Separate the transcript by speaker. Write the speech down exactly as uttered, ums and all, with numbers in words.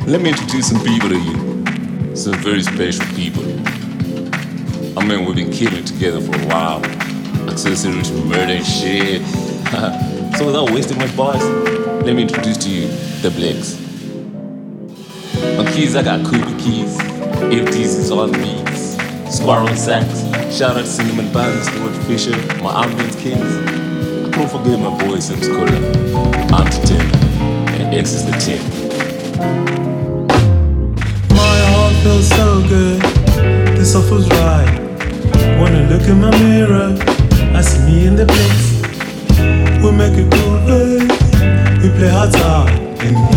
Speaker 1: Let me introduce some people to you. Some very special people. I mean, we've been killing together for a while. Accessories, murder and shit. So without wasting much bars, let me introduce to you the Blacks. On keys, I got Cooper Keys. F Ts is on beats. Squirrel Sax. Shout out to Cinnamon Buns, Stuart Fisher, my ambient kings. I can't forget my boy Sims Cola. I'm the ten, and X is the ten.
Speaker 2: My heart feels so good, this all feels right. Wanna look in my mirror, I see me in the place. We make it cool, babe. We play hard time in